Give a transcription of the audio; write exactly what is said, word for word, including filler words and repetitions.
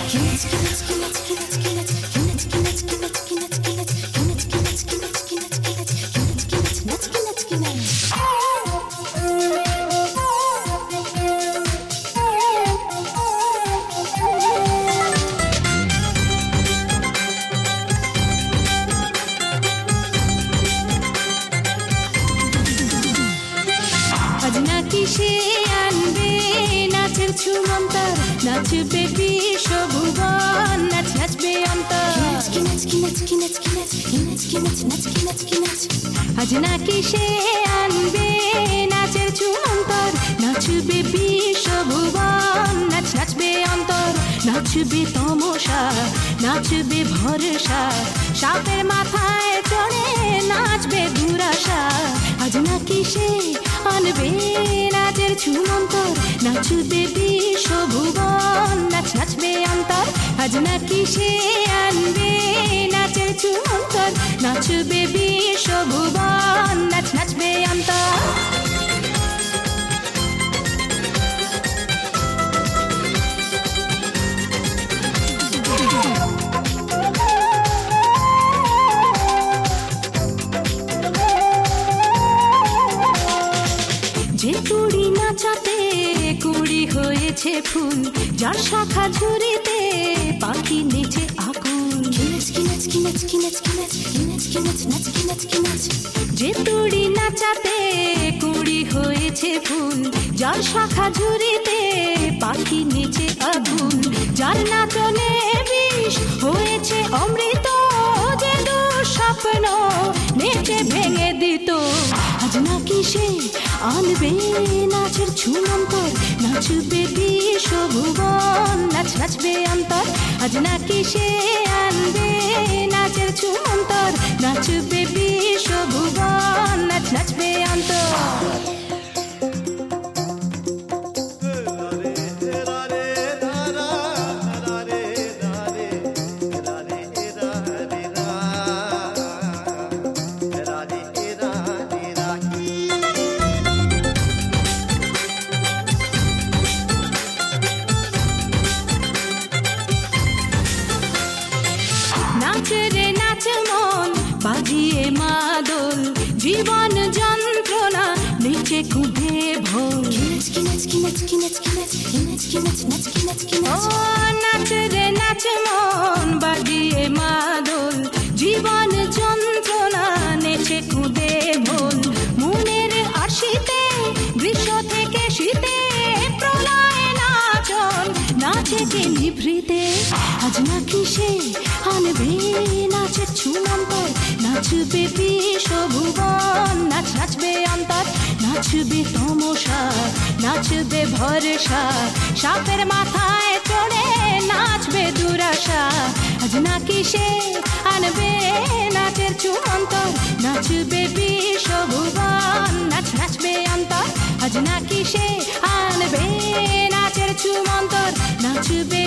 আজ নাকি সে আনবে নাচের ছুমন্তর, নাচবে বিশ্বভুবন, নাচ নাচবে অন্তর। আজ নাকি সে আনবে নাচের ছুমন্তর, নাচবে বিশ্বভুবন, নাচ নাচবে অন্তর। নাচবে তমসা, নাচবে ভরসা, সাপের মাথায় চড়ে নাচবে দুরাশা। আজ নাকি সে আনবে নাচের ছুমন্তর, নাচবে বিশ্বভুবন, নাচ নাচবে অন্তর। আজ নাকি সে আনবে নাচের ছুমন্তর, নাচবে বিশ্বভুবন, নাচ নাচবে অন্তর। যে কুড়ি নাচাতে কুড়ি হয়েছে ফুল, যার শাখা ঝুড়িতে পাখি নেচে আকুল। যে কুড়ি নাচাতে কুড়ি হয়েছে ফুল, যার শাখা ঝুড়িতে পাখি নেচে আকুল। যার নাচনে বিষ হয়েছে অমৃত, যে দুঃস্বপ্ন নেচে ভেঙে দিত। আজ নাকি সে আনবে নাচের ছুমন্তর, নাচবে বিশ্বভুবন, নাচ নাচবে অন্তর। আজ নাকি সে আনবে নাচের ছুমন্তর, নাচবে বিশ্বভুবন, নাচ নাচবে অন্তর। নাচ রে নাচ মন বাজিয়ে মাদল, জীবন যন্ত্রণা নিচে কুঁদে ভোল। নাচ রে নাচ মন বাজিয়ে মাদল, জীবন যন্ত্রণা নেচে কুঁদে ভোল। মনের আশিতে গ্রীষ্ম থেকে শীতে প্রলয় নাচন, নাচে কে নিভৃতে। আজ নাকি সে আনবে নাচের ছুমন্তর, নাচবে বিশ্বভুবন, নাচ নাচবে অন্তর। নাচবে তমসা, নাচবে ভরসা, সাপের মাথায় চড়ে নাচবে দুরাশা। আজ নাকি সে আনবে নাচের ছুমন্তর, নাচবে বিশ্বভুবন, নাচ নাচবে অন্তর। আজ নাকি সে আনবে নাচের ছুমন্তর, নাচবে